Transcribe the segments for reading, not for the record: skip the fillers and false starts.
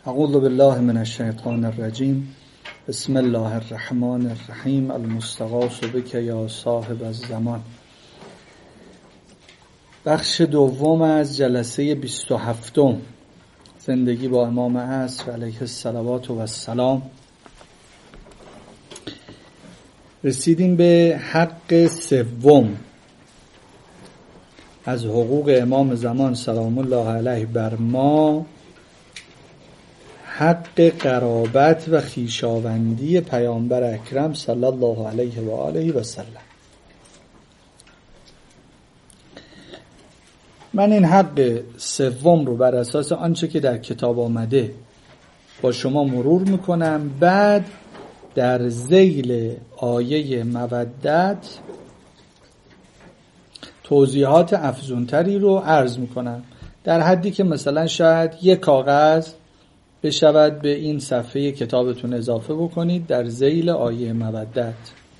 اعوذ بالله من الشیطان الرجیم. بسم الله الرحمن الرحیم. المستغاث بک یا صاحب الزمان. بخش دوم از جلسه 27 زندگی با امام عصر علیه الصلوات و السلام. رسیدیم به حق سوم از حقوق امام زمان سلام الله علیه بر ما، حق قرابت و خویشاوندی پیامبر اکرم صلی الله علیه و آله و سلم. من این حق سوم رو بر اساس آنچه که در کتاب آمده با شما مرور میکنم، بعد در ذیل آیه مودت توضیحات افزونتری رو عرض میکنم، در حدی که مثلا شاید یک کاغذ بشود به این صفحه کتابتون اضافه بکنید در ذیل آیه مودت.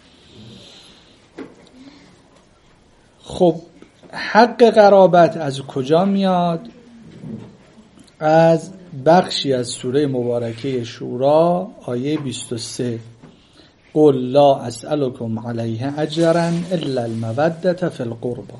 خب حق قرابت از کجا میاد؟ از بخشی از سوره مبارکه شورا آیه 23. قل لا اسألكم علیه اجرا الا المودة فی القربى.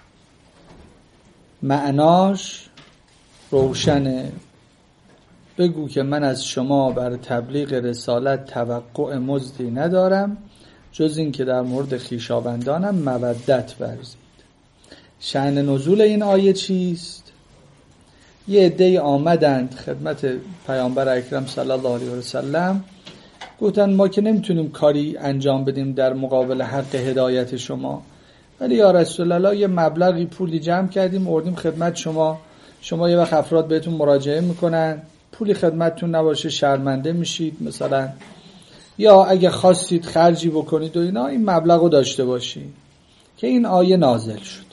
معناش روشنه. بگو که من از شما بر تبلیغ رسالت توقع مزدی ندارم جز این که در مورد خویشاوندانم مودت ورزید. شأن نزول این آیه چیست؟ یه عده‌ای آمدند خدمت پیامبر اکرم صلی الله علیه و سلم، گفتن ما که نمیتونیم کاری انجام بدیم در مقابل حق هدایت شما، ولی یا رسول الله یه مبلغی پولی جمع کردیم آوردیم خدمت شما یه وقت افراد بهتون مراجعه میکنن، پولی خدمتتون نباشه شرمنده میشید مثلا، یا اگه خواستید خرجی بکنید و اینا، این مبلغ رو داشته باشید. که این آیه نازل شد.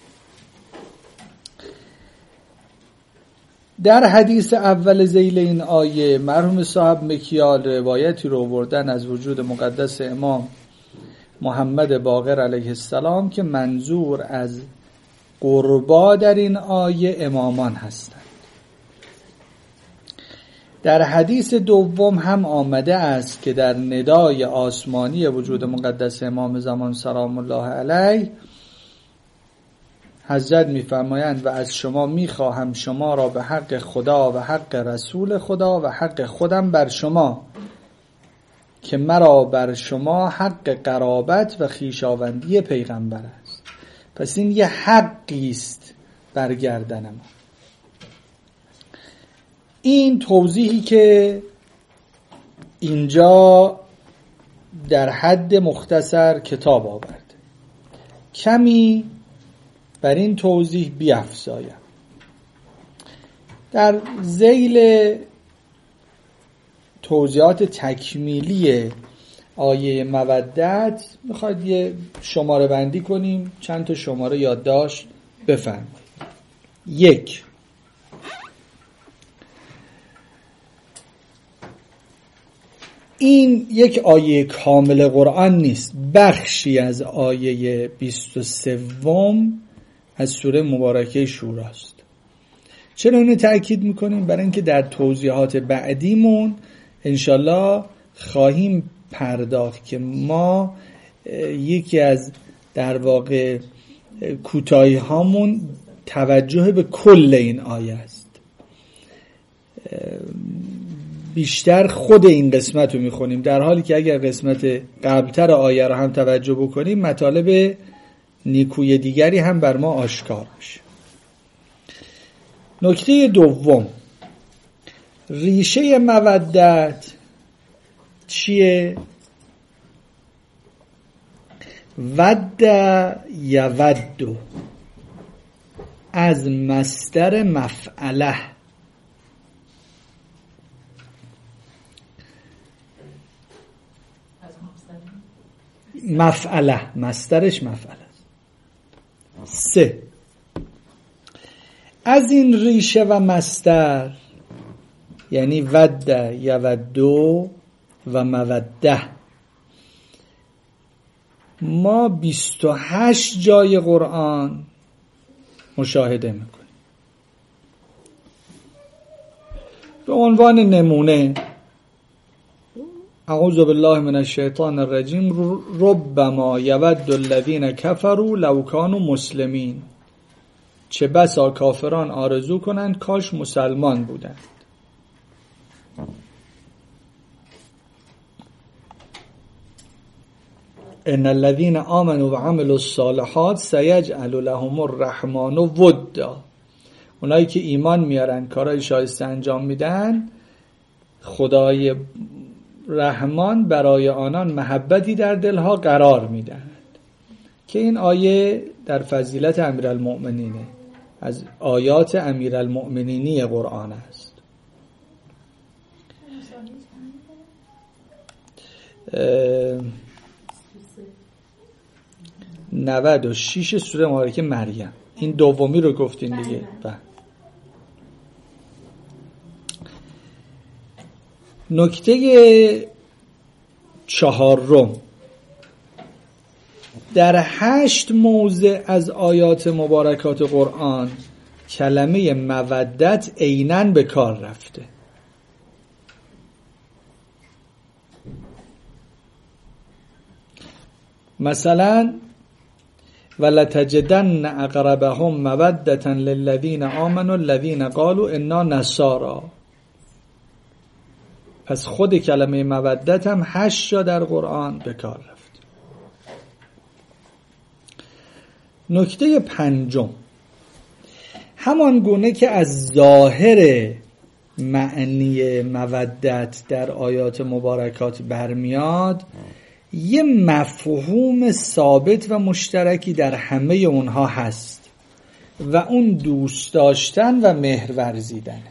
در حدیث اول ذیل این آیه مرحوم صاحب مکیال روایتی رو آوردن از وجود مقدس امام محمد باقر علیه السلام که منظور از قربا در این آیه امامان هستند. در حدیث دوم هم آمده است که در ندای آسمانی وجود مقدس امام زمان سلام الله علیه حضرت می‌فرمایند و از شما می‌خواهم شما را به حق خدا و حق رسول خدا و حق خودم بر شما که مرا بر شما حق قرابت و خویشاوندی پیغمبر است. پس این یه حقی است بر گردن ما. این توضیحی که اینجا در حد مختصر کتاب آورد، کمی بر این توضیح بیفزایم. در ذیل توضیحات تکمیلی آیه مودت میخواید یه شماره بندی کنیم، چند تا شماره یادداشت بفرمایید. 1. این یک آیه کامل قرآن نیست، بخشی از آیه 23 از سوره مبارکه شوراست. چرا اینو تأکید میکنیم؟ برای اینکه در توضیحات بعدیمون انشالله خواهیم پرداخت که ما یکی از در واقع کوتاهی هامون توجه به کل این آیه است. بیشتر خود این قسمت رو میخونیم، در حالی که اگر قسمت قبلتر آیه رو هم توجه بکنیم مطالب نیکوی دیگری هم بر ما آشکار میشه. نکته دوم، ریشه مودت چیه؟ ود یود، از مصدر مفعله. مفعله، مصدرش مفعله. 3. از این ریشه و مصدر یعنی ود یودو و موده ما 28 جای قرآن مشاهده میکنیم. به عنوان نمونه اعوذ بالله من الشیطان الرجیم ربما یود الذین کفروا لو کانوا مسلمین، چه بسا کافران آرزو کنند کاش مسلمان بودند. ان الذين آمنوا وعملوا الصالحات سيجعل لهم الرحمن ودا، اونایی که ایمان میارن کارهای شایسته انجام میدن خدای رحمان برای آنان محبتی در دلها قرار میدهند، که این آیه در فضیلت امیرالمؤمنینه، از آیات امیرالمؤمنینی قرآن است. 96 سوره مبارکه مریم. این دومی رو گفتین دیگه. نکته 4، در 8 موضع از آیات مبارکات قرآن کلمه مودت عیناً به کار رفته. مثلا ولتجدن اقربهم مودة للذین آمنوا الذین قالوا انا نصارى. پس خود کلمه مودت هم 8 جا در قرآن به کار رفت. نکته 5، همان گونه که از ظاهر معنی مودت در آیات مبارکات برمیاد، یه مفهوم ثابت و مشترکی در همه اونها هست و اون دوست داشتن و مهر ورزیدنه.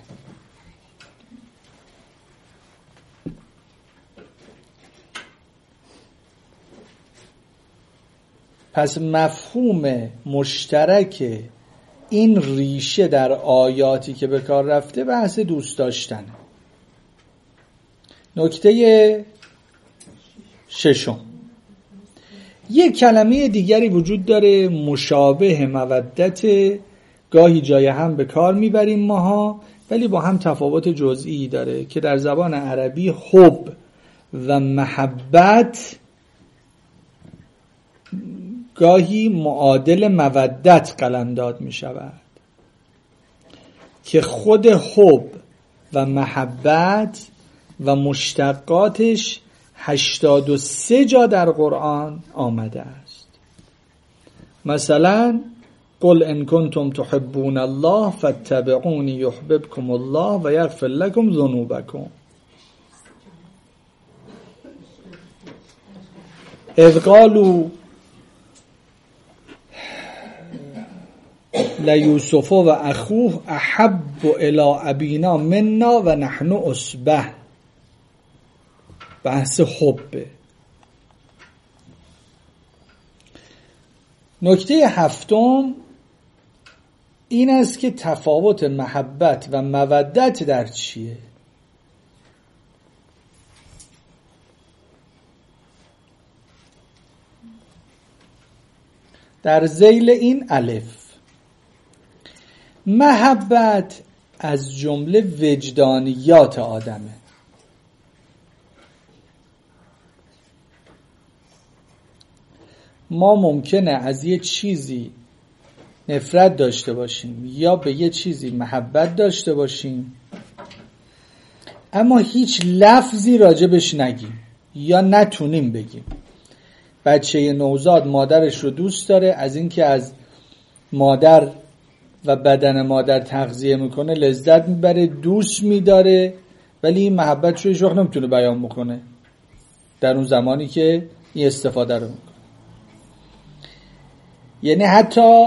پس مفهوم مشترک این ریشه در آیاتی که به کار رفته بحث دوست داشتن. نکته 6، یک کلمه دیگری وجود داره مشابه مودت، گاهی جای هم به کار میبریم ماها، ولی با هم تفاوت جزئی داره که در زبان عربی حب و محبت گاهی معادل مودت قلمداد می شود، که خود حب و محبت و مشتقاتش 83 جا در قرآن آمده است. مثلا قل ان کنتم تحبون الله فاتبعونی یحببکم الله و یغفر لکم ذنوبکم. اذ قالوا لیوسف و اخوه احب الی ابینا منا و نحن اصبه. بحث حبه. نکته 7 این است که تفاوت محبت و مودت در چیه؟ در ذیل این الف، محبت از جمله وجدانیات آدمه. ما ممکنه از یه چیزی نفرت داشته باشیم یا به یه چیزی محبت داشته باشیم، اما هیچ لفظی راجبش نگیم یا نتونیم بگیم. بچه نوزاد مادرش رو دوست داره، از اینکه از مادر و بدن مادر تغذیه میکنه لذت میبره، دوست میداره، ولی این محبت رو هیچ وقت نمیتونه بیان میکنه در اون زمانی که این استفاده رو میکنه. یعنی حتی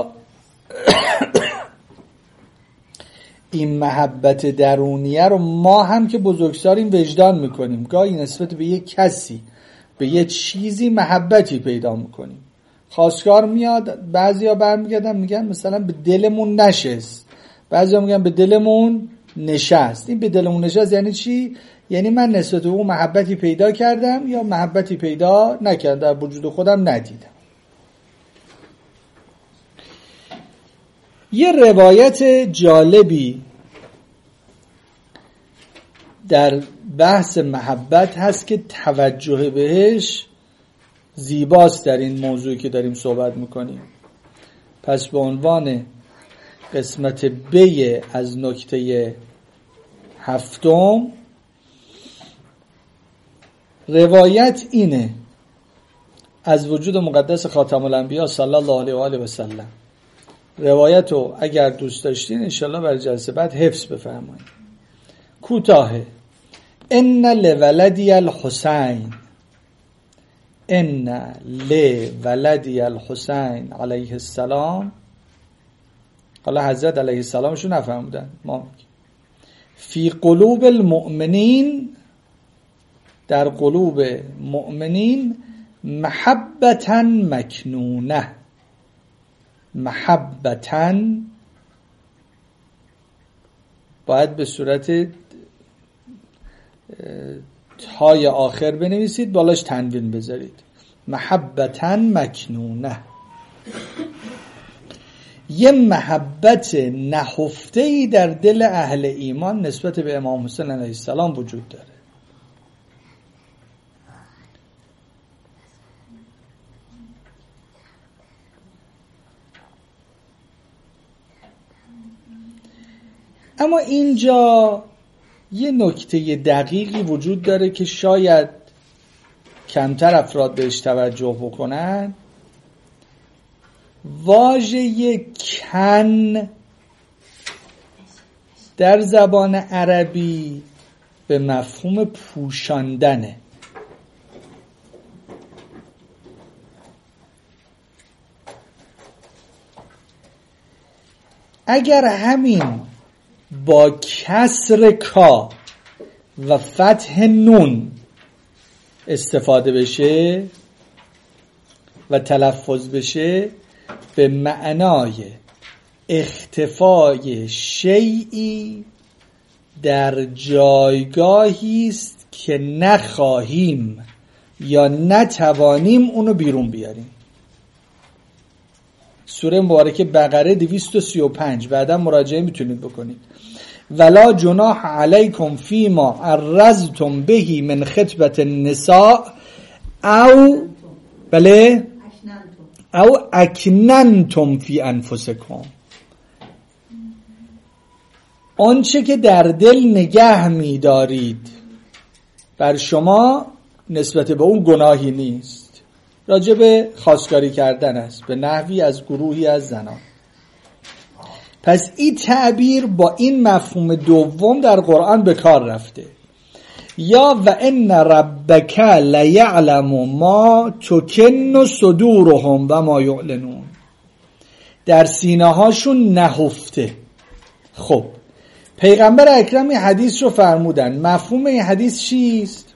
این محبت درونیه رو ما هم که بزرگسالیم وجدان میکنیم. گاهی نسبت به یک کسی، به یک چیزی محبتی پیدا میکنیم، خواستگار میاد، بعضیا برمیگردن میگن مثلا به دلمون نشست، بعضیا میگن به دلمون نشست. این به دلمون نشست یعنی چی؟ یعنی من نسبت به اون محبتی پیدا کردم یا محبتی پیدا نکردم، در وجود خودم ندیدم. یه روایت جالبی در بحث محبت هست که توجه بهش زیباست در این موضوعی که داریم صحبت میکنیم. پس به عنوان قسمت بی از نکته 7 روایت اینه از وجود مقدس خاتم الانبیا صلی الله علیه و آله و سلم. روایت رو اگر دوست داشتین انشالله برای جلسه بعد حفظ بفرمایید. کوتاهه. ان لولدی الحسین، ان لولدی الحسین علیه السلام، حالا حضرت علیه السلامشو نفهمودن، ما فی قلوب المؤمنین، در قلوب مؤمنین محبتا مکنونه. محبتا باید به صورت تای آخر بنویسید، بالاش تنوین بذارید. محبتا مکنونه، یه محبت نهفته‌ای در دل اهل ایمان نسبت به امام حسین علیه السلام وجود داره. اما اینجا یه نکته دقیقی وجود داره که شاید کمتر افراد بهش توجه بکنن. واژه کن در زبان عربی به مفهوم پوشاندنه. اگر همین با کسر کا و فتح نون استفاده بشه و تلفظ بشه، به معنای اختفای شیئی در جایگاهی است که نخواهیم یا نتوانیم اونو بیرون بیاریم. سوره مبارکه بقره 235 بعدا مراجعه میتونید بکنید. ولا جناح علیکم فیما عرضتم بهی من خطبة النساء او بله او اکننتم فی انفسکم، آنچه که در دل نگه می‌دارید بر شما نسبت به اون گناهی نیست. راجع به خواستگاری کردن است به نحوی از گروهی از زنان. پس این تعبیر با این مفهوم دوم در قرآن به کار رفته. یا و ان ربک لیعلم ما تکن صدورهم و ما یعلنون، در سینه هاشون نهفته. خب پیغمبر اکرم این حدیث رو فرمودن. مفهوم این حدیث چیست؟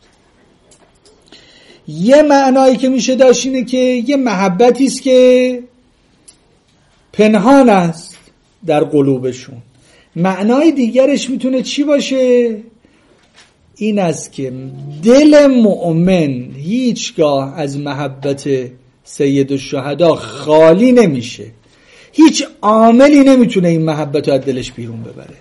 یه معنایی که میشه داشت اینه که یه محبتی است که پنهان است در قلوبشون. معنای دیگرش میتونه چی باشه؟ این است که دل مؤمن هیچگاه از محبت سید الشهدا خالی نمیشه. هیچ عاملی نمیتونه این محبت رو از دلش بیرون ببره.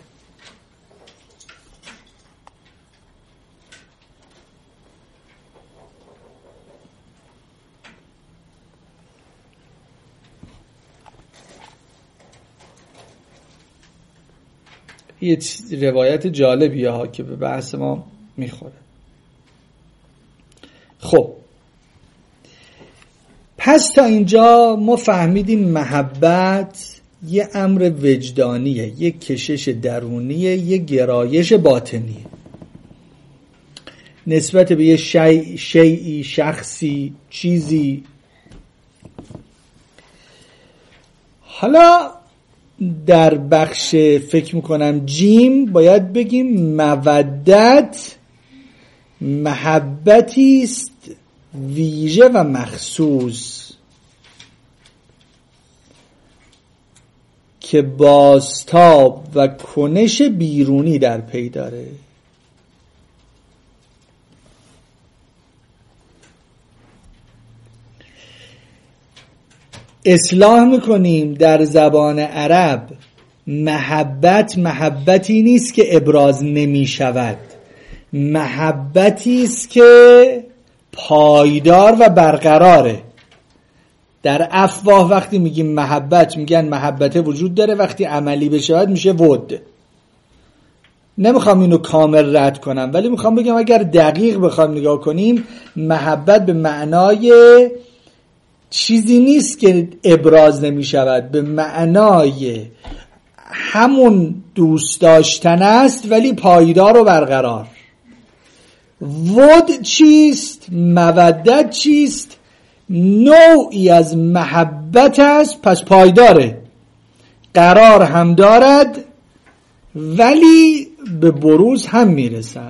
یه روایت جالبیه ها که به بحث ما میخوره. خب پس تا اینجا ما فهمیدیم محبت یه امر وجدانیه، یه کشش درونیه، یه گرایش باطنیه نسبت به یه شیئی، شخصی، چیزی. حالا در بخش فکر میکنم جیم باید بگیم مودت محبتی است ویژه و مخصوص که بازتاب و کنش بیرونی در پی داره. اصلاح میکنیم در زبان عرب محبتی نیست که ابراز نمی شود، محبتی است که پایدار و برقراره. در افواه وقتی میگیم محبت میگن محبت وجود داره، وقتی عملی بشود میشه ود. نمیخوام اینو کامل رد کنم، ولی میخوام بگم اگر دقیق بخوام نگاه کنیم، محبت به معنای چیزی نیست که ابراز نمیشود، به معنای همون دوست داشتن است ولی پایدار و برقرار. ود چیست؟ مودت چیست؟ نوعی از محبت است، پس پایداره، قرار هم دارد ولی به بروز هم میرسد.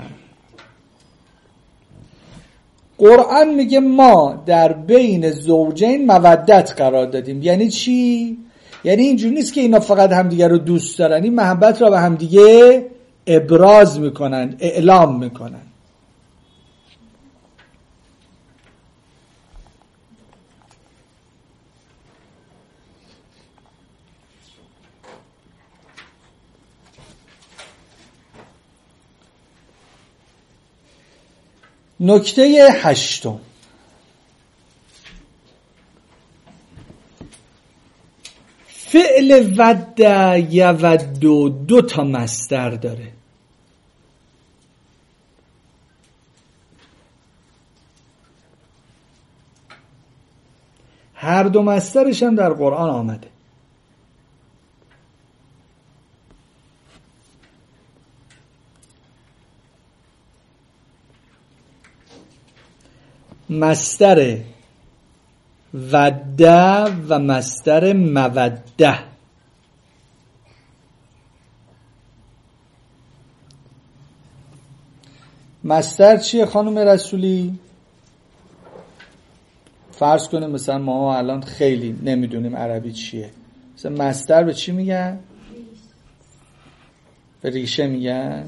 قرآن میگه ما در بین زوجین مودت قرار دادیم. یعنی چی؟ یعنی اینجوری نیست که اینا فقط همدیگه رو دوست دارن، این محبت را به همدیگه ابراز میکنن، اعلام میکنن. نکته 8، فعل ود یود دو تا مصدر داره. هر دو مصدرش هم در قرآن آمده. مصدر وده و مصدر موده. مصدر چیه خانم رسولی؟ فرض کنیم مثلا ما الان خیلی نمیدونیم عربی چیه، مثلا مصدر به چی میگن؟ به ریشه میگن؟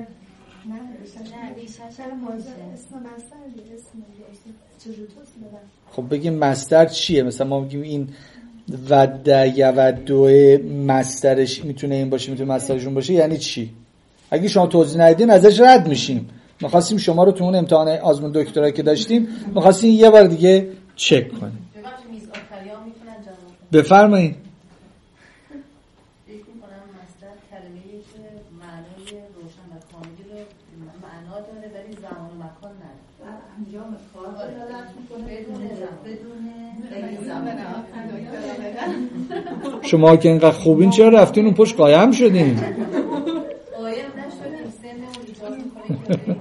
خب بگیم مصدر چیه؟ مثلا ما بگیم این وده یودو مصدرش میتونه این باشه، میتونه مصدرشون باشه، یعنی چی؟ اگه شما توضیح ندید ازش رد میشیم. میخواستیم شما رو تو اون امتحان آزمون دکترایی که داشتیم میخواستیم یه بار دیگه چک کنیم. بفرمایید. شما که اینقدر خوبین چرا رفتین اون پشت قایم شدین؟ قایم نشدیم، سنمون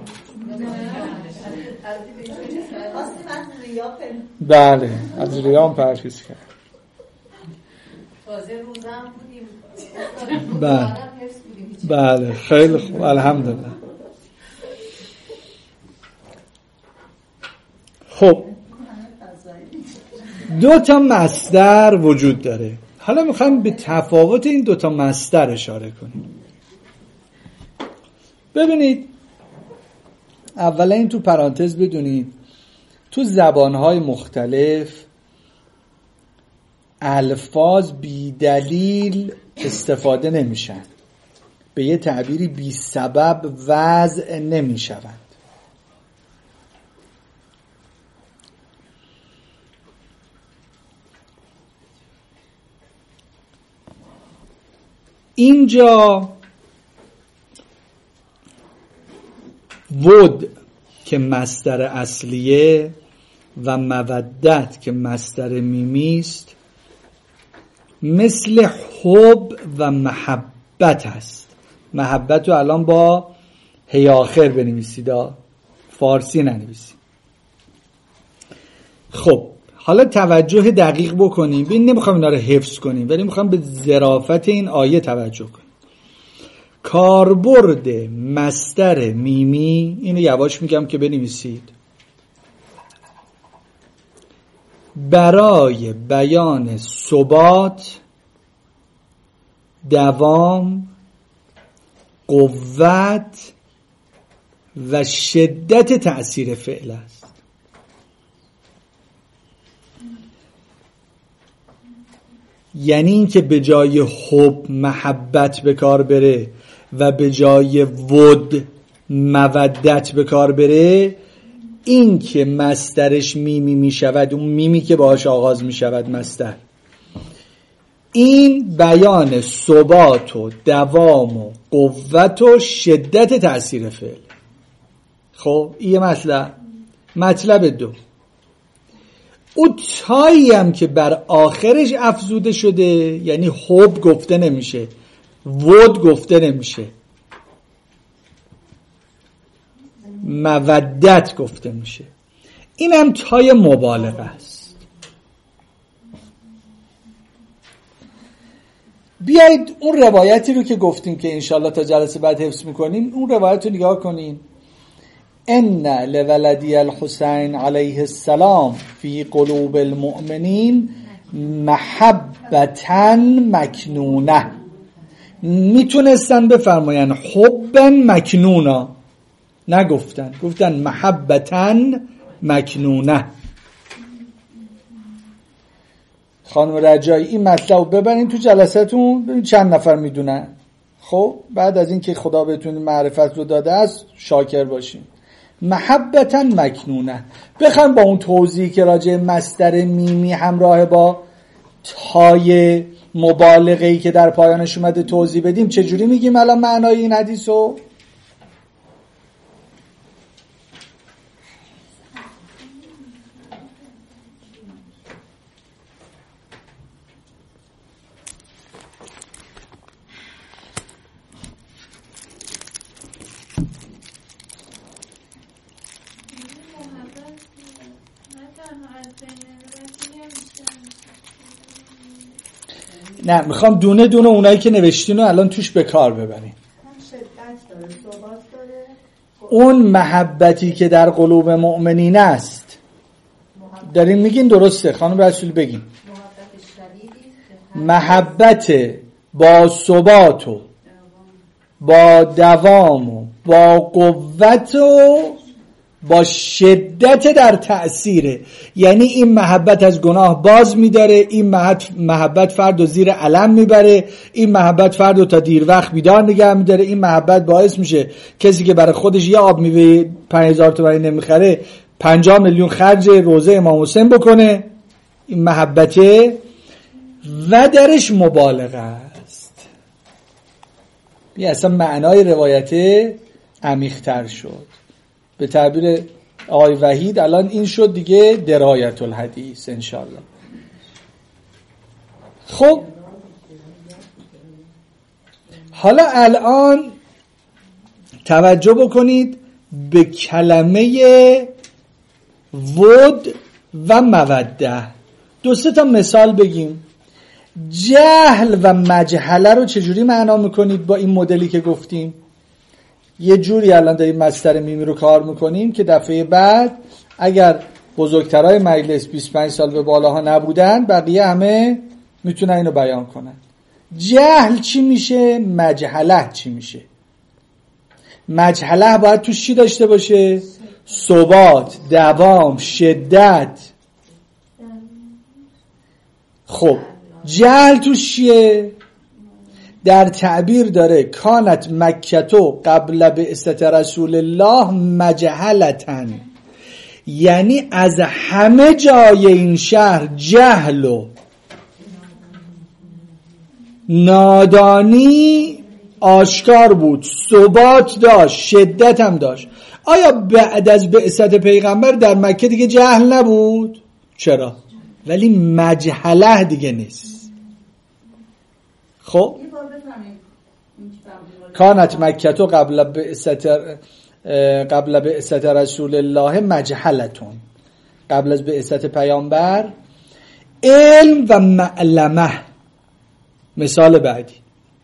بله از ریا هم پرهیز کرد. تازه روزم بودیم. بله خیلی خوب، الحمدلله. خب دو تا مصدر وجود داره. حالا میخوایم به تفاوت این دو تا مصدر اشاره کنیم. ببینید اولا این تو پرانتز بدونید تو زبانهای مختلف الفاظ بی دلیل استفاده نمیشن، به یه تعبیری بی سبب وضع نمیشوند. اینجا ود که مصدر اصلیه و مودت که مصدر میمی است مثل حب و محبت است. محبت رو الان با هی آخر بنویسید، فارسی ننویسید. خب حالا توجه دقیق بکنیم. ببین نمیخوام اینا رو حفظ کنیم ولی میخوام به ظرافت این آیه توجه کنیم. کاربرد مصدر میمی، اینو یواش میگم که بنویسید، برای بیان ثبات، دوام، قوت و شدت تأثیر فعل است. یعنی این که به جای حب محبت به کار بره و به جای ود مودت به کار بره، این که مصدرش میمی میشود، اون میمی که باهاش آغاز میشود مصدر، این بیان ثبات و دوام و قوت و شدت تأثیر فعل. خب این یه مطلب دو، او تایی هم که بر آخرش افزوده شده، یعنی حب گفته نمیشه، ود گفته نمیشه، مودت گفته میشه، این هم تای مبالغه است. بیایید اون روایتی رو که گفتیم که انشالله تا جلسه بعد حفظ میکنیم، اون روایت رو نگاه کنین. ان لولدی الحسین علیه السلام فی قلوب المؤمنین محبتا مکنونه. میتونستن بفرماین حبا مکنونا، نگفتن، گفتن محبتا مکنونه. خانم رجایی این مطلب رو ببرین تو جلساتون، ببین چند نفر میدونن. خب بعد از این که خدا بهتون معرفت رو داده است شاکر باشین. محبتا مکنونه. بخوام با اون توضیحی که راجع مصدر میمی همراه با تای مبالغه‌ای که در پایانش اومده توضیح بدیم، چجوری میگیم الان معنای این حدیثو؟ نه میخوام دونه دونه اونایی که نوشتین رو الان توش به کار ببریم. اون محبتی که در قلوب مؤمنین است دارین میگین، درسته خانم رسول بگین. محبت با ثبات و با دوام و با قوت و با شدت در تأثیره، یعنی این محبت از گناه باز میداره، این محبت فرد رو زیر علم میبره، این محبت فرد رو تا دیر وقت بیدار نگه میداره، این محبت باعث میشه کسی که برای خودش یه آب میوه 5000 تومانی نمیخره 50 میلیون خرج روزه امام حسین بکنه. این محبته و درش مبالغه است. این اصلا معنای روایت عمیق‌تر شد. به تعبیر آقای وحید الان این شد دیگه درایت الحدیث انشالله. خب حالا الان توجه بکنید به کلمه ود و موده. دو سه تا مثال بگیم. جهل و مجهله رو چجوری معنا میکنید با این مدلی که گفتیم؟ یه جوری الان داریم مصدر میمی رو کار میکنیم که دفعه بعد اگر بزرگترهای مجلس 25 سال به بالاها نبودن بقیه همه میتونن اینو بیان کنن. جهل چی میشه؟ مجهله چی میشه؟ مجهله باید توش چی داشته باشه؟ ثبات، دوام، شدت. خب جهل توش چیه؟ در تعبیر داره کانت مکتو قبل بعثت رسول الله مجهلتن، یعنی از همه جای این شهر جهل و نادانی آشکار بود، ثبات داشت، شدت هم داشت. آیا بعد از بعثت پیغمبر در مکه دیگه جهل نبود؟ چرا؟ ولی مجهله دیگه نیست. خب کانت مکتو قبل بعثت رسول الله مجهلتون، قبل از بعثت پیامبر علم و معلمه. مثال بعدی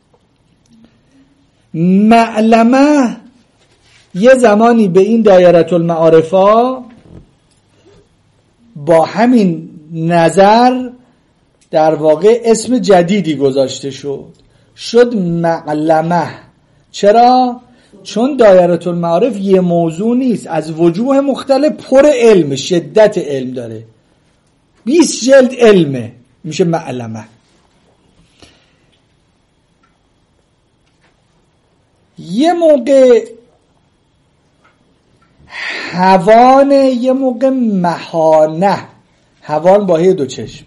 معلمه یه زمانی به این دایره المعارفا با همین نظر در واقع اسم جدیدی گذاشته شد معلمه. چرا؟ چون دایره المعارف یه موضوع نیست، از وجوه مختلف پر علم، شدت علم داره، 20 جلد علمه، میشه معلمه. یه موقع هوان یه موقع مهانه، هوان با هی دو چشم.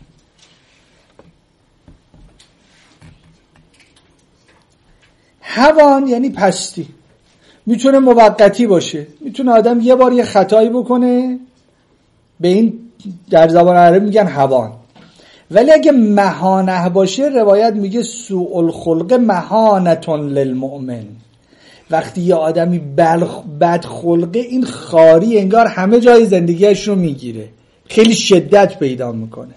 هوان یعنی پستی، میتونه موقتی باشه، میتونه آدم یه بار یه خطایی بکنه، به این در زبان عربی میگن هوان. ولی اگه مهانه باشه، روایت میگه سوء الخلق مهانتون للمؤمن. وقتی یه آدمی بد خلقه، این خاری انگار همه جای زندگیش رو میگیره، خیلی شدت پیدا میکنه.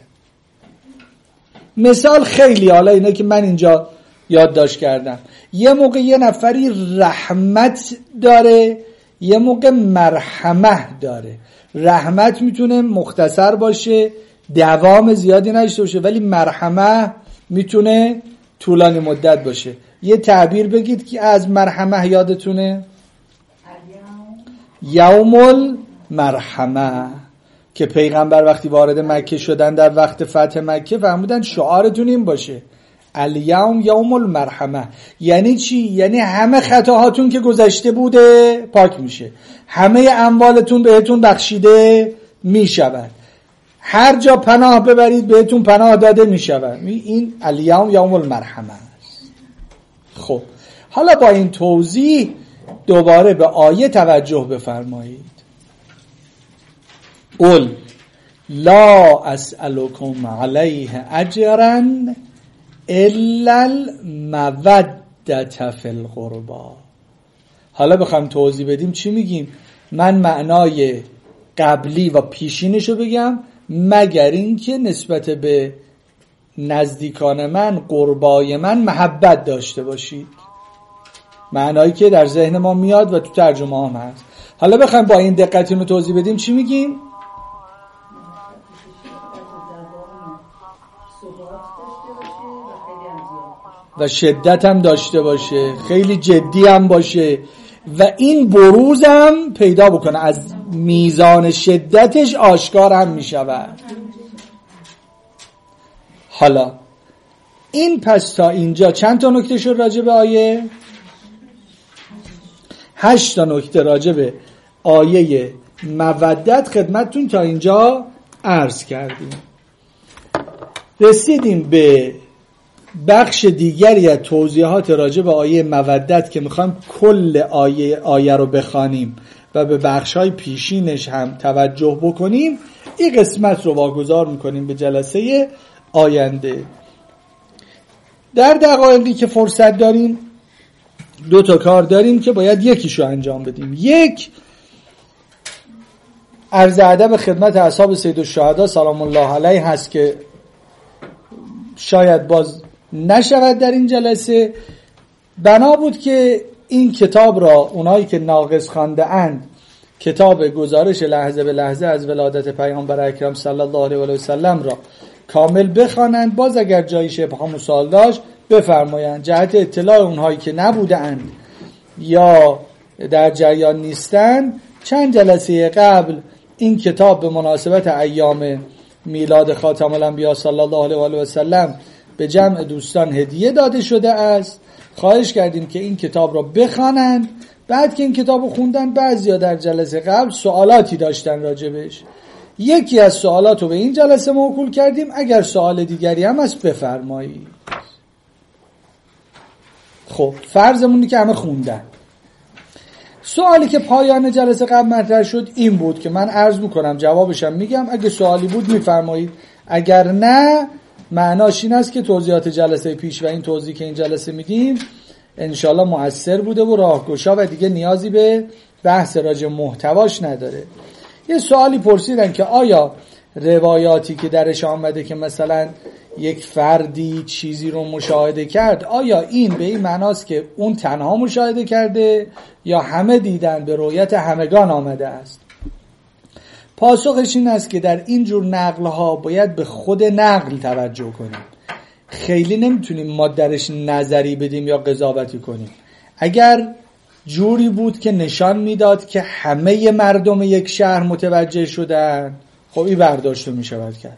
مثال خیلی، حالا اینه که من اینجا یادداشت کردم، یه موقع یه نفری رحمت داره، یه موقع مرحمه داره. رحمت میتونه مختصر باشه، دوام زیادی نداشته باشه، ولی مرحمه میتونه طولانی مدت باشه. یه تعبیر بگید که از مرحمه یادتونه؟ یوم المرحمه، که پیغمبر وقتی وارد مکه شدن در وقت فتح مکه فرمودن شعارتون این باشه، الیوم یوم المرحمه. یعنی چی؟ یعنی همه خطاهاتون که گذشته بوده پاک میشه، همه اموالتون بهتون بخشیده میشود، هر جا پناه ببرید بهتون پناه داده میشود. این الیوم یوم المرحمه است. خب حالا با این توضیح دوباره به آیه توجه بفرمایید. قل لا اسألكم علیه اجرا الا المودة فی القربا. حالا بخوام توضیح بدیم چی میگیم؟ من معنای قبلی و پیشینشو بگم، مگر این که نسبت به نزدیکان من، قربای من محبت داشته باشید. معنایی که در ذهن ما میاد و تو ترجمه هم هست. حالا بخوام با این دقت اینو توضیح بدیم چی میگیم؟ و شدت هم داشته باشه، خیلی جدی هم باشه و این بروز هم پیدا بکنه، از میزان شدتش آشکار هم میشود. حالا این پس تا اینجا چند تا نکته شد راجع به آیه؟ 8 تا نکته راجع به آیه مودت خدمتتون تا اینجا عرض کردیم. رسیدیم به بخش دیگری از توضیحات راجع به آیه مودت که میخوایم کل آیه رو بخوانیم و به بخش‌های پیشینش هم توجه بکنیم. این قسمت رو واگذار میکنیم به جلسه آینده. در دقایقی که فرصت داریم 2 تا کار داریم که باید یکیشو انجام بدیم. یک، عرض ادب خدمت اصحاب سید الشهدا سلام الله علیه هست که شاید باز نشود در این جلسه. بنا بود که این کتاب را اونایی که ناقص خوانده اند، کتاب گزارش لحظه به لحظه از ولادت پیامبر اکرم صلی الله علیه و سلم را کامل بخوانند. باز اگر جایی شبهه سوال داشت بفرمایند، جهت اطلاع اونهایی که نبودند یا در جریان نیستند. چند جلسه قبل این کتاب به مناسبت ایام میلاد خاتم الانبیا صلی الله علیه و سلم به جمع دوستان هدیه داده شده است. خواهش کردیم که این کتاب را بخوانند. بعد که این کتاب رو خوندن، بعضیا در جلسه قبل سوالاتی داشتن راجبش. یکی از سوالات رو به این جلسه موکول کردیم. اگر سوال دیگری هم هست بفرمایید. خب فرضمونه که همه خوندن. سوالی که پایان جلسه قبل مطرح شد این بود که من عرض میکنم، جوابشم میگم، اگه سوالی بود میفرمایید، اگر نه معناش این است که توضیحات جلسه پیش و این توضیحی که این جلسه میدیم انشالله مؤثر بوده و راهگشا و دیگه نیازی به بحث راجع محتواش نداره. یه سوالی پرسیدن که آیا روایاتی که درش آمده که مثلا یک فردی چیزی رو مشاهده کرد، آیا این به این معناست که اون تنها مشاهده کرده یا همه دیدن، به رؤیت همگان آمده است؟ پاسخش این است که در این جور نقل‌ها باید به خود نقل توجه کنیم. خیلی نمیتونیم ما درش نظری بدیم یا قضاوتی کنیم. اگر جوری بود که نشان میداد که همه مردم یک شهر متوجه شدن، خب این برداشت رو میشود کرد.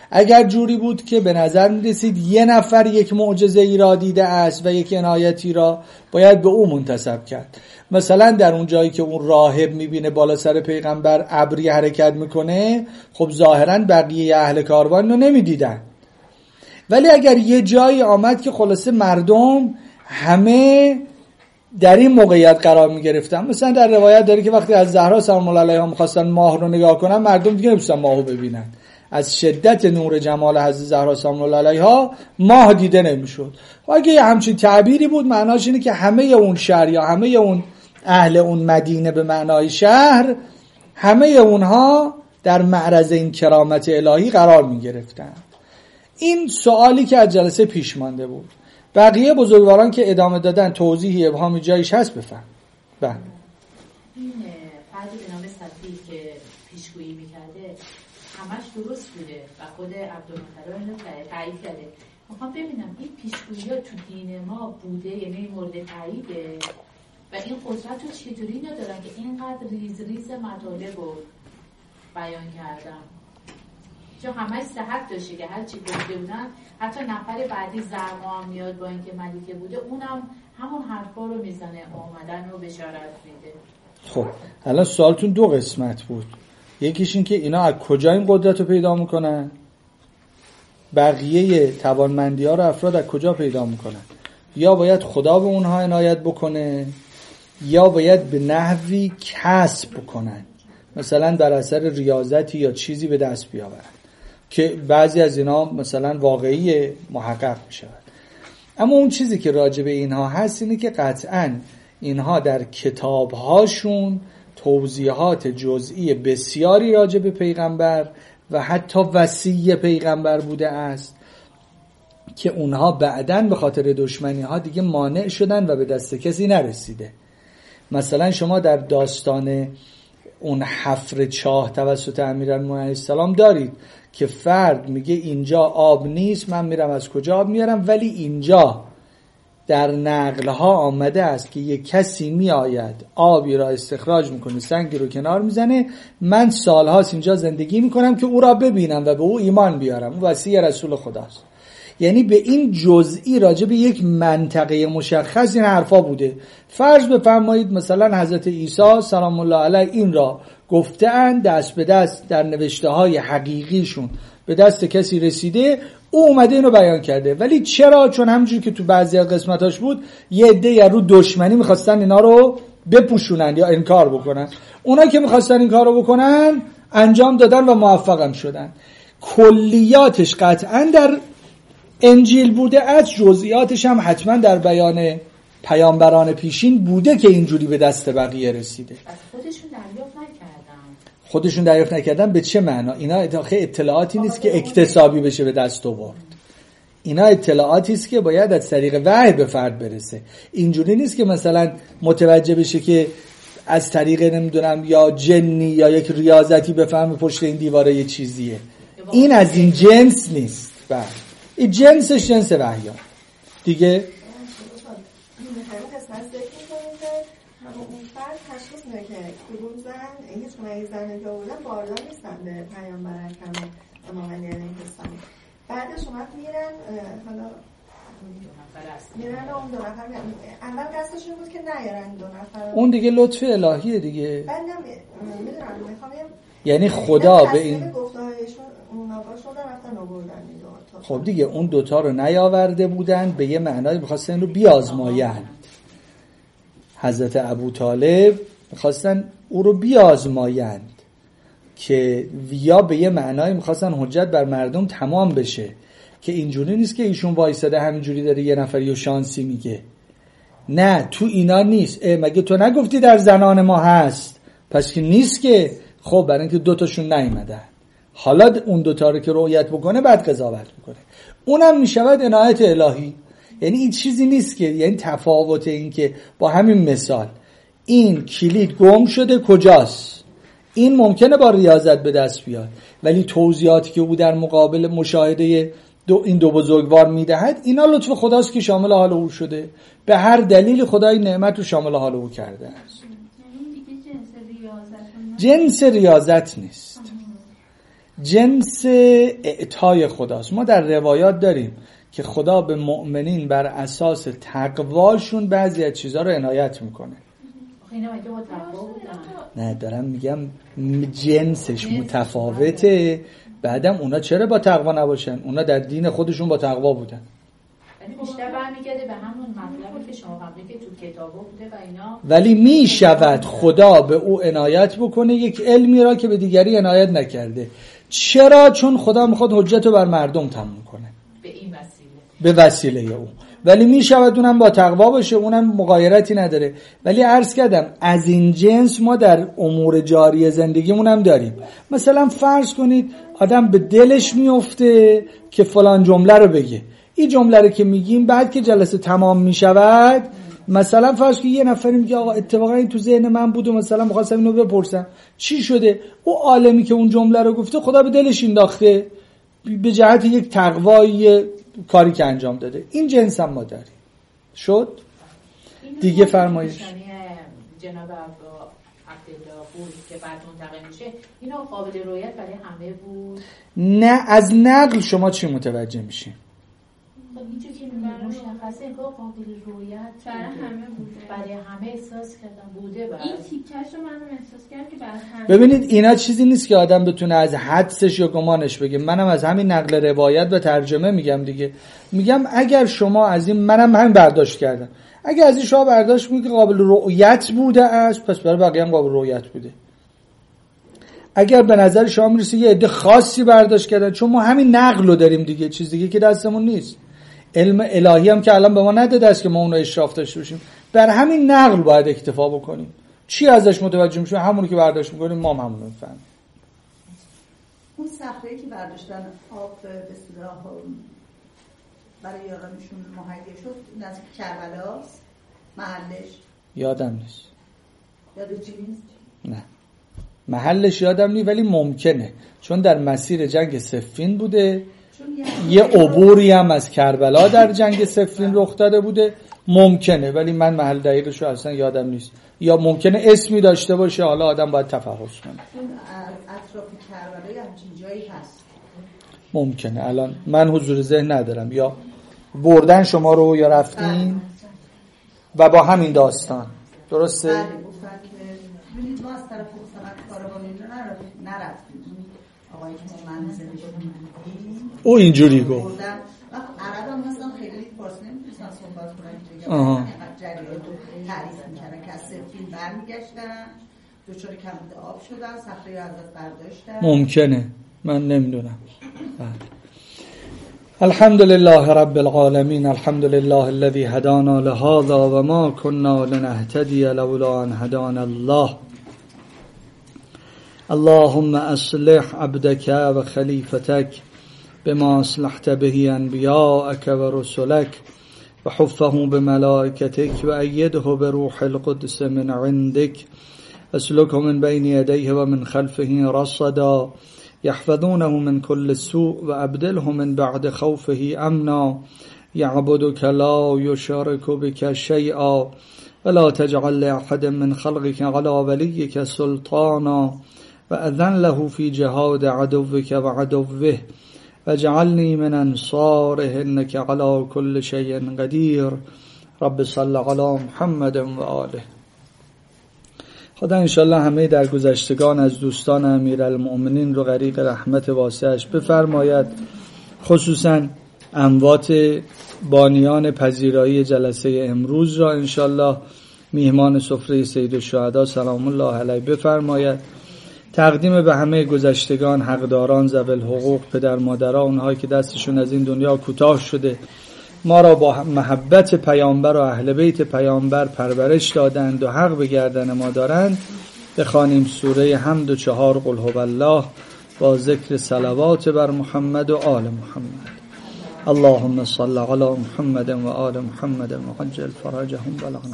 اگر جوری بود که به نظر می‌رسید یه نفر یک معجزه ای را دیده است و یک عنایتی را، باید به او منتسب کرد. مثلا در اون جایی که اون راهب میبینه بالا سر پیغمبر ابری حرکت میکنه، خب ظاهرا بقیه اهل کاروان رو نمیدیدن. ولی اگر یه جایی آمد که خلاصه مردم همه در این موقعیت قرار میگرفتن، مثلا در روایت داره که وقتی از زهرا سلام الله علیها میخواستن ماه رو نگاه کنن، مردم دیگه نمی‌تونستن ماه رو ببینن. از شدت نور جمال حضرت زهرا سلام الله علیها ماه دیده نمیشد. و اگه همچین تعبیری بود، معناش اینه که همه اون شهر یا همه اون اهل اون مدینه به معنای شهر، همه اونها در معرض این کرامت الهی قرار میگرفتن. این سوالی که از جلسه پیش مانده بود. بقیه بزرگواران که ادامه دادن توضیحی ابهامی جایش هست بفهم. بله. این فرد به نام صفی که پیشگویی میکرده همش درست بوده و خود عبدالمطلب اینو تایید کرده. میخوام ببینم این پیشگویی ها تو دین ما بوده، یعنی مورد تاییده و این قدرت رو چطوری ندارن که اینقدر ریز مطالب رو بیان کردن؟ چون همه صحت داشته که هر چی گفته بودن، حتی نفر بعدی زرما هم میاد با اینکه ملیکه بوده، اونم همون حرفا رو میزنه، آمدن رو بشارت میده. خب الان سوالتون دو قسمت بود. یکیش این که اینا از کجا این قدرت رو پیدا میکنن؟ بقیه توانمندی ها رو افراد از کجا پیدا میکنن؟ یا باید خدا به اونها عنایت بکنه یا باید به نحوی کسب بکنن، مثلا بر اثر ریاضتی یا چیزی به دست بیاورن که بعضی از اینا مثلا واقعی محقق میشود. اما اون چیزی که راجع به اینها هست اینه که قطعاً اینها در کتابهاشون توضیحات جزئی بسیاری راجع به پیغمبر و حتی وصی پیغمبر بوده است که اونها بعداً به خاطر دشمنی ها دیگه مانع شدن و به دست کسی نرسیده. مثلا شما در داستان اون حفر چاه توسط امیرالمومنین علیه السلام دارید که فرد میگه اینجا آب نیست، من میرم از کجا آب میارم، ولی اینجا در نقلها آمده است که یک کسی میآید آبی را استخراج میکنه، سنگی رو کنار میزنه، من سالهاست اینجا زندگی میکنم که او را ببینم و به او ایمان بیارم. او وصی رسول خداست. یعنی به این جزئی راجع به یک منطقه مشخص این حرفا بوده. فرض بفرمایید مثلا حضرت عیسی سلام الله علیه این را گفته‌اند، دست به دست در نوشته های حقیقیشون به دست کسی رسیده، او اومده اینو بیان کرده. ولی چرا؟ چون همونجوری که تو بعضی از قسمتاش بود یه عده رو دشمنی میخواستن اینا رو بپوشونن یا انکار بکنن. اونا که میخواستن این کار رو بکنن انجام دادن و موفقم شدن. کلیاتش قطعا در انجیل بوده، از جزئیاتش هم حتما در بیان پیامبران پیشین بوده که اینجوری به دست بقیه رسیده. خودشون دریافت نکردن به چه معنا؟ اینا اطلاعاتی نیست که اکتسابی بشه به دست آورد. اینا اطلاعاتی است که باید از طریق وحی به فرد برسه. اینجوری نیست که مثلا متوجه بشه که از طریق نمیدونم یا جنی یا یک ریاضتی بفهمه پشت این دیواره یه چیزیه. این از این جنس نیست. بله این جنسش جنس وحیان دیگه. تشخیص میده که کدوم زن هیچ گونه زنی که بودن باردار نیستن به پیامبر اکرم امام علی علیه السلام. بعدش اومد میرن حالا میرن اون دو نفر اول قصدشون بود که نیارن دو نفر، اون دیگه لطف الهیه دیگه. بعد میدونم میخوام یعنی خدا به این گفته‌هایشون اون آقا شده رفتن آوردن این دو تا. خب دیگه اون دوتا رو نیاورده بودن، به یه معنای می‌خواستن این رو بیازمایند. حضرت ابوطالب می‌خواستن او رو بیازمایند که یا به یه معنای می‌خواستن حجت بر مردم تمام بشه که اینجوری نیست که ایشون وایساده همینجوری داره یه نفری و شانسی میگه. نه تو اینا نیست. مگه تو نگفتی در زنان ما هست؟ پس که نیست که. خب برای اینکه دوتاشون نیومدن، حالا اون دوتا رو که رؤیت بکنه بعد قضاوت بکنه، اونم میشود عنایت الهی. یعنی این چیزی نیست که یعنی تفاوت این که با همین مثال این کلید گم شده کجاست، این ممکنه با ریاضت به دست بیاد، ولی توضیحاتی که او در مقابل مشاهده این دو بزرگوار میدهد اینا لطف خداست که شامل حال او شده. به هر دلیل خدای نعمت رو شامل حال او کرده است. یعنی دیگه جنس ریاضت جنس ریاضت نیست. جنس اعطای خداست. ما در روایات داریم که خدا به مؤمنین بر اساس تقواشون بعضی از چیزها رو عنایت میکنه. اینا مگه با تقوا بودن؟ نه دارم میگم جنسش متفاوته. بعدم اونا چرا با تقوا نباشن؟ اونا در دین خودشون با تقوا بودن. ولی بیشتر برمیگرده به همون مطلبی که شما قبلی که تو کتابا بوده و اینا. ولی میشود خدا به او عنایت بکنه یک علمی را که به دیگری عنایت نکرده. چرا؟ چون خدا میخواد حجت رو بر مردم تموم کنه به این وسیله، به وسیله او. ولی میشود اونم با تقوا باشه، اونم مغایرتی نداره. ولی عرض کردم از این جنس ما در امور جاری زندگیمون هم داریم. مثلا فرض کنید آدم به دلش میفته که فلان جمله رو بگه. این جمله رو که میگیم بعد که جلسه تمام میشود، مثلا فرض که یه نفری میگه آقا اتفاقا این تو ذهن من بود و مثلا می‌خواستم اینو بپرسم چی شده، او عالمی که اون جمله رو گفته خدا به دلش انداخته به جهت یک تقوایی کاری که انجام داده. این جنس هم ما داریم. شد دیگه فرمایش جناب عبدالله بود که بعد منتقل میشه، اینا قابل رویت برای همه بود؟ نه، از نقل شما چی متوجه میشین؟ اینجا که مشخصه انگار قابل رویت برای همه بوده، برای همه احساس کردم بوده. این تیکش رو منم احساس کردم که برای همه. ببینید اینا چیزی نیست که آدم بتونه از حدسش یا گمانش بگه. منم از همین نقل روایت و ترجمه میگم دیگه. میگم اگر شما از این، منم همین برداشت کردم، اگر از این شما برداشت میگه قابل رؤیت بوده است، پس برای بقیه هم قابل رؤیت بوده. اگر به نظر شما میرسه یه عده خاصی برداشت کردن، چون ما همین نقل رو داریم دیگه، چیز دیگه که دستمون نیست. علم الهی هم که الان به ما نداده است که ما اون رو اشراف داشته باشیم. بر همین نقل باید اکتفا بکنیم. چی ازش متوجه میشیم؟ همونی که برداشت میکنیم ما هم همون رو میفهمیم. اون صخره‌ای که برداشتن آب به اصطلاح برای یارانشون مهیا شد نزدیک کربلاست، محلش یادم نیست. یاد چی نیست؟ نه محلش یادم نیست، ولی ممکنه چون در مسیر جنگ صفین بوده، یه عبوری هم از کربلا در جنگ صفین رخ داده بوده، ممکنه، ولی من محل دقیقش رو اصلا یادم نیست. یا ممکنه اسمی داشته باشه، حالا آدم باید تفحص کنه. اطراف کربلا یا همچین جایی هست؟ ممکنه. الان من حضور ذهن ندارم. یا بردن شما رو یا رفتین و با همین داستان درسته؟ بله گفتن که ببینید ما از طرف فقط کاروان اینجا نرفتیم. آقایی که ما منزلش میدیم او اینجوری گفت. عرب هم مثلا خیلی فارسی نمیتونستن صحبت کنن که اینقدر جریان رو تعریف میکردن که از سفین برمیگشتن، دوچار کمبود آب شدن، صخره ازت برداشتن. ممکنه، من نمیدونم. الحمد لله رب العالمين، الحمد لله الذي هدانا لهذا وما كنا لنهتدي لولا أن هدانا الله. اللهم أصلح عبدك وخليفتك بما أصلحت به أنبياءك ورسلك وحفه بملائكتك وأيده بروح القدس من عندك، أسلكه من بين يديه ومن خلفه رصدا يحفظونه من كل سوء وأبدله من بعد خوفه أمنا يعبدك لا يشارك بك شيئا ولا تجعل لأحد من خلقك على وليك سلطانا وأذن له في جهاد عدوك وعدوه واجعلني من أنصاره إنك على كل شيء قدير. رب صل على محمد و آله. خدا انشالله همه در گذشتگان از دوستان امیرالمؤمنین رو غریق رحمت واسعش بفرماید، خصوصا اموات بانیان پذیرایی جلسه امروز را انشالله میهمان سفره سید الشهدا سلام الله علیه بفرماید. تقدیم به همه گذشتگان، حقداران، ذوی الحقوق، پدر مادرها، اونهایی که دستشون از این دنیا کوتاه شده، ما را با محبت پیامبر و اهل بیت پیامبر پرورش دادند و حق به گردن ما دارند، بخوانیم سوره حمد و 4 قل هو الله با ذکر صلوات بر محمد و آل محمد. اللهم صل علی محمد و آل محمد و عجل فرجهم و لعنهم.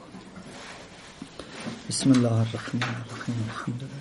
بسم الله الرحمن الرحیم. الحمد لله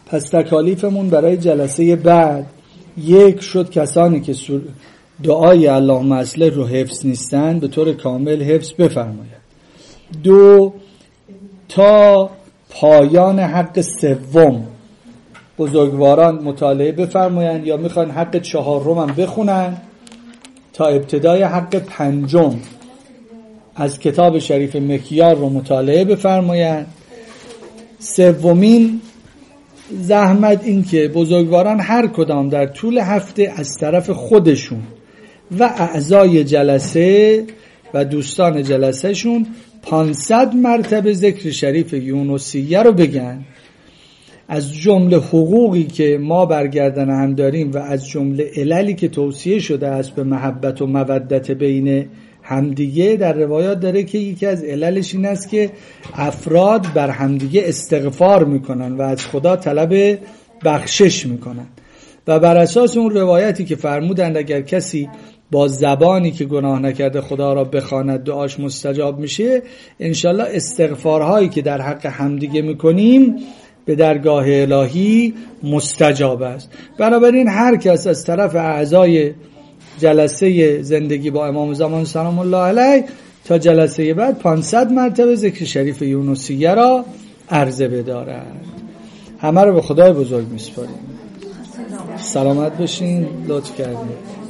پس تکالیفمون برای جلسه بعد، یک شد کسانی که دعای اللهم اصلح رو حفظ نیستن به طور کامل حفظ بفرمایند. دو، تا پایان حق سوم بزرگواران مطالعه بفرمایند یا میخوان حق چهارم هم بخونن تا ابتدای حق پنجم از کتاب شریف مکیار رو مطالعه بفرمایند. سومین زحمت این که بزرگواران هر کدام در طول هفته از طرف خودشون و اعضای جلسه و دوستان جلسه شون 500 مرتبه ذکر شریف یونسیه رو بگن، از جمله حقوقی که ما برگردن هم داریم و از جمله عللی که توصیه شده است به محبت و مودت بین همدیگه. در روایات داره که یکی از عللش این است که افراد بر همدیگه استغفار میکنن و از خدا طلب بخشش میکنن و بر اساس اون روایتی که فرمودند اگر کسی با زبانی که گناه نکرده خدا را بخواند دعاش مستجاب میشه. انشالله استغفارهایی که در حق همدیگه میکنیم به درگاه الهی مستجاب است. بنابراین هر کس از طرف اعضای جلسه زندگی با امام زمان سلام الله علیه تا جلسه بعد 500 مرتبه ذکر شریف یونسیه را عرضه بدارد. همه رو به خدای بزرگ میسپاریم. سلامت بشین، لطف کردید.